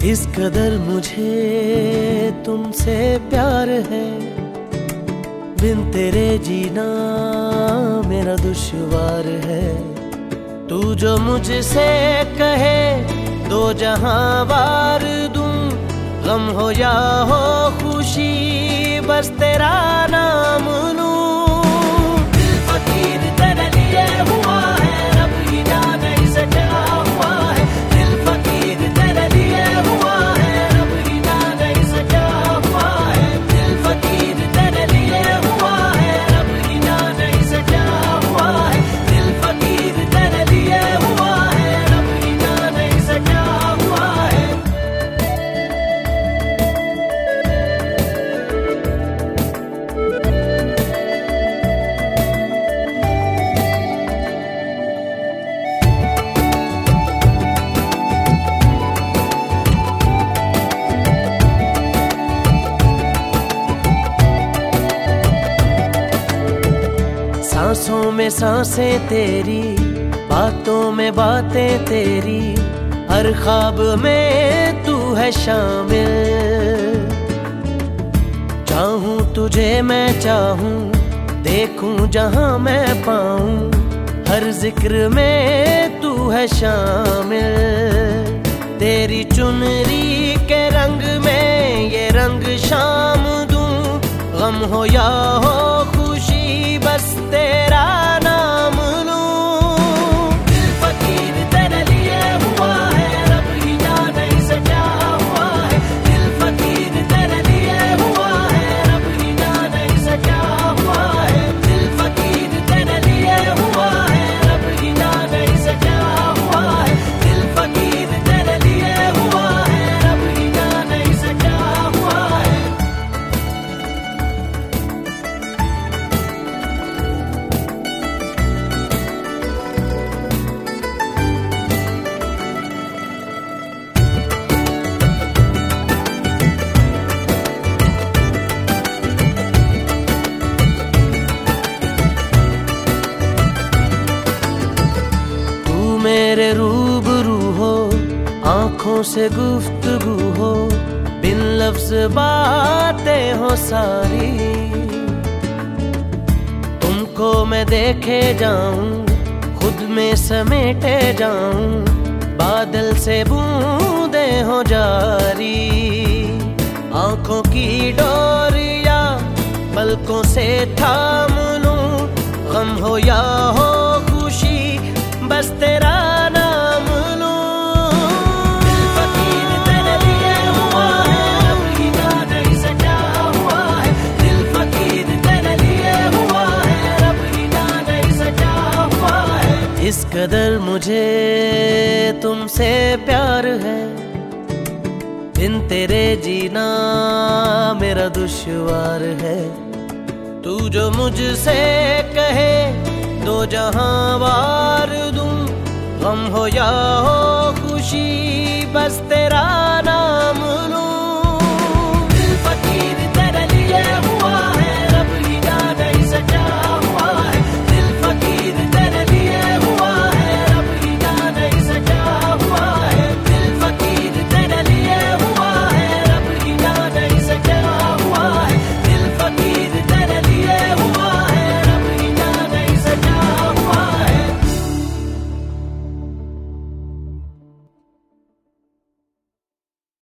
इस कदर मुझे तुमसे प्यार है, बिन तेरे जीना मेरा दुश्वार है। तू जो मुझसे कहे दो जहां वार दूं, गम हो या हो खुशी बस तेरा नाम लूं। दिल फकीर तेरे लिए हुआ है, रब ही जाने इसे क्या हुआ है। दिल फकीर तेरे लिए हुआ है, रब ही जाने इसे क्या हुआ है। दिल फकीर तेरे लिए हुआ है, रब ही जाने इसे क्या हुआ है। दिल फकीर तेरे लिए हुआ है, रब ही जाने इसे क्या हुआ है। सांसों में सांसें तेरी, बातों में बातें तेरी, हर ख्वाब में तू है शामिल। चाहूं तुझे मैं चाहूं, देखूं जहां मैं पाऊं, हर जिक्र में तू है शामिल। तेरी चुनरी के रंग में ये रंग शाम दूं, गम हो या हो खुशी बस तेरा नाम लूं। दिल फकीर तेरे लिए हुआ है, रब ही जाने इसे क्या हुआ है। दिल फकीर तेरे लिए हुआ है, रब ही जाने इसे क्या हुआ है। दिल फकीर तेरे लिए हुआ है, रब ही जाने इसे क्या हुआ है। दिल फकीर तेरे लिए हुआ है, रब ही जाने इसे क्या हुआ है। मेरे रूबरू हो, आंखों से गुफ्तगू हो, बिन लफ्ज बातें हो सारी। तुमको मैं देखे जाऊं, खुद में समेटे जाऊं, बादल से बूंदें हो जारी। आंखों की डोरिया पलकों से थाम लूं, गम हो या हो खुशी बस तेरा नाम लूं। दिल फकीर तेरे लिए हुआ है, रब ही जाने इसे क्या हुआ है। दिल फकीर तेरे लिए हुआ है, रब ही जाने इसे क्या हुआ है। इस कदर मुझे तुमसे प्यार है, बिन तेरे जीना मेरा दुश्वार है। तू जो मुझसे कहे दो जहां वार दूं, गम हो या हो खुशी बस तेरा